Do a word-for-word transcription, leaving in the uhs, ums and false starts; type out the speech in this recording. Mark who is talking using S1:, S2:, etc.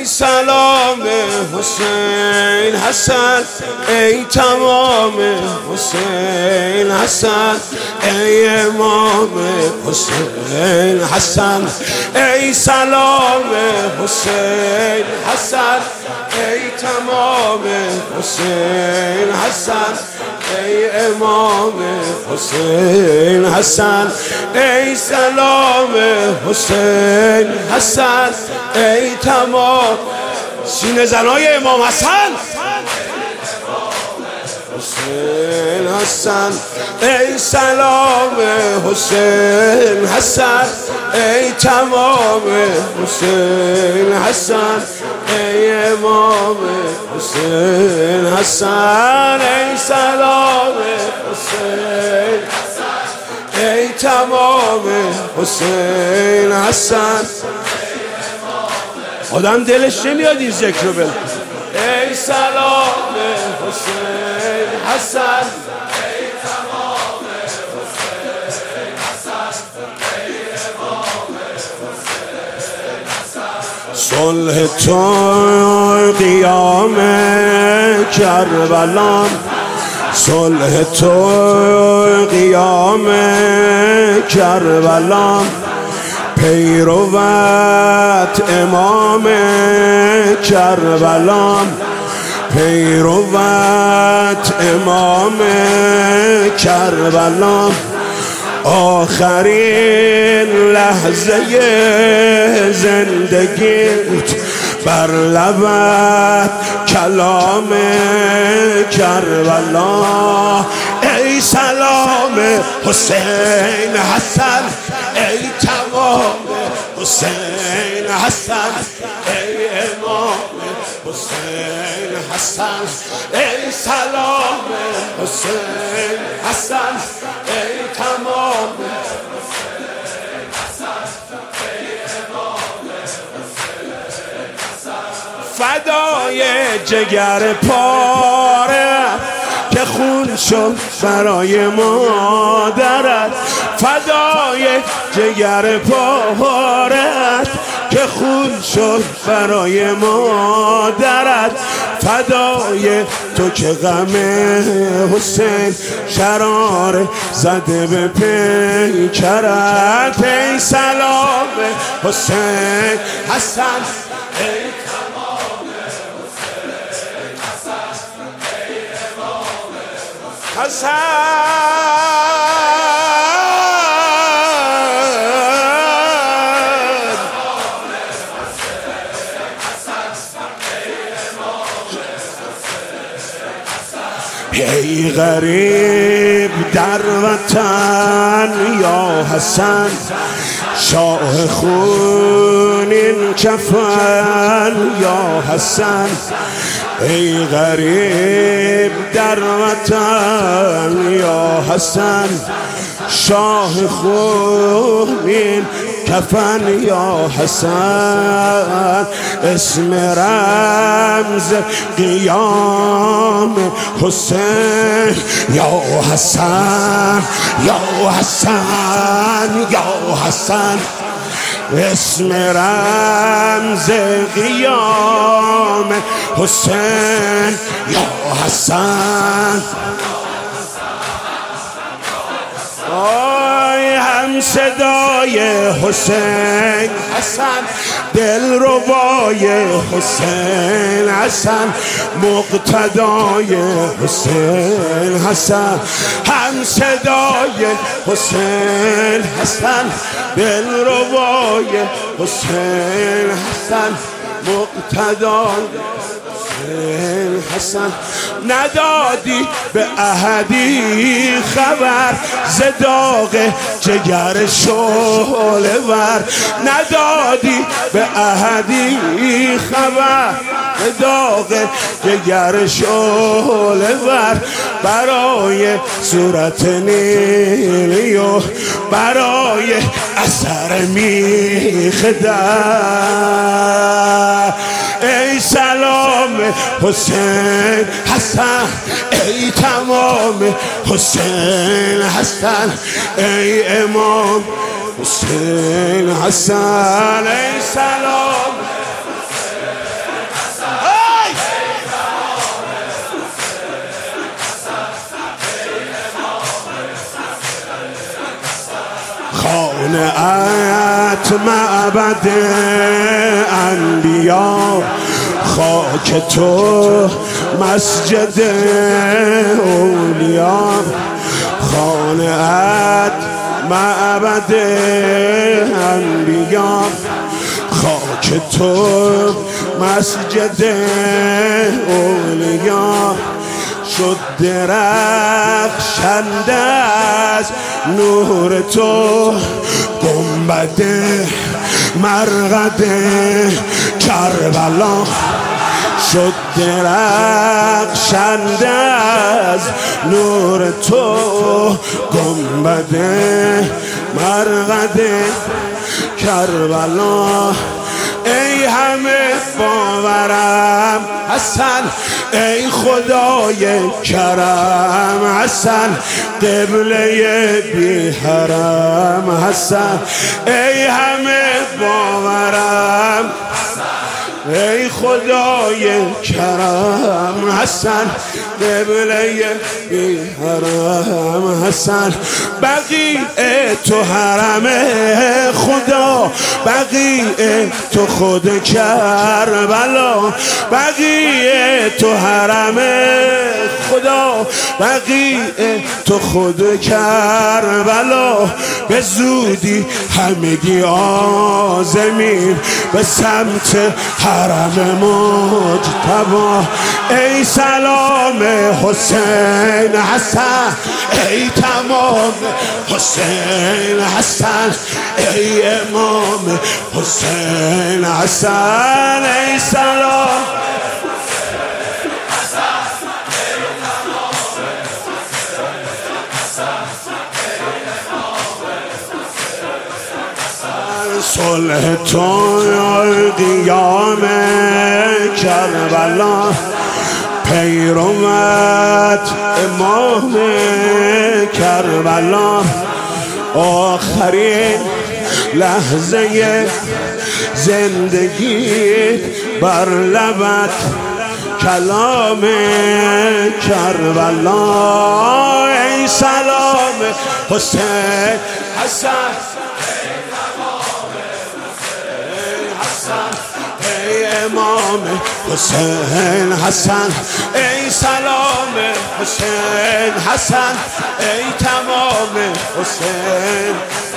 S1: ای سلام حسین حسن، ای تمام حسین حسن، ای امام حسین حسن، ای سلام حسین حسن، ای تمام حسین حسن، ای امام حسین حسن، ای سلام حسین حسن، ای تمام سینه زنای امام حسن حسین حسن، ای سلام حسین حسن، ای تمام حسین حسن، ای امام حسین حسن، ای سلام حسین حسن، ای تمام حسین حسن. آدم دلش نمیاد این ذکر رو بله. ای سلام حسین حسن، ای تمام حسین حسن، ای امام حسین حسن. صلح تو قیام کربلا، صلح تو قیام کربلا، پیروت امام کربلا، پیروت امام کربلا، آخرین لحظه زندگیت بر لبت کلام کربلا. ای سلام حسین حسن، ای تمام حسین حسن، ای امام حسین حسن، ای سلام حسین حسن، ای تمام حسین حسن، ای امام حسین حسن. فدای جگر پاره که خون شد برای مادرت، فدای جگر پارت که خون شد برای مادرت، فدای تو که غم حسین شرار زده به پیکرت. ای سلام حسین حسن، ای تمام حسین حسن، ای امام حسن. ای غریب در وطن یا حسن، شاه خونین کفن یا حسن، ای غریب در وطن یا حسن، شاه خونین کفن یا حسن. اسم رمز قیام حسین یا حسن، یا حسن، یا حسن. اسم رمز قیام حسین یا حسن. آی هم صدای حسین حسن، دلربای حسین حسن، مقتدای حسین حسن. هم صدای حسین حسن، دلربای حسین حسن، مقتدای حسین حسن. ندادی به احدی خبر ز داغ جگر شعله ور، ندادی به احدی خبر ز داغ جگر شعله ور. برای صورت نیلی و برای اثر میخ در. ای سلام حسین حسن، ای تمام حسین حسن، ای امام حسین حسن. ای سلام خانه‌ات معبد انبیا، خاک تو مسجد اولیا. خانه‌ات معبد انبیا، خاک تو مسجد اولیا. شد درخشنده از نور تو گنبد مرقد کربلا. شد درخشنده از نور تو گنبد مرقد کربلا. ای همه باورم حسن، ای خدای کرم حسن، قبله بی حرم حسن. ای همه باورم ای خدای کرم حسن، قبله بی حرم حسن. بقیع تو حرم خدا، بقیع تو خود کربلا. بقیع تو حرم خدا، بقیع تو خود کربلا. به زودی همگی آزمین به سمت حرم مجتبی. ای سلام حسین حسن، ای تمام حسین حسن، ای امام حسین حسن. ای سلام صلح تو قیام کربلا، پیروت امام کربلا. آخرین لحظه زندگی بر لبت کلام کربلا. ای سلام حسین حسن، ای امام حسین حسن. ای سلام حسین حسن، ای تمام حسین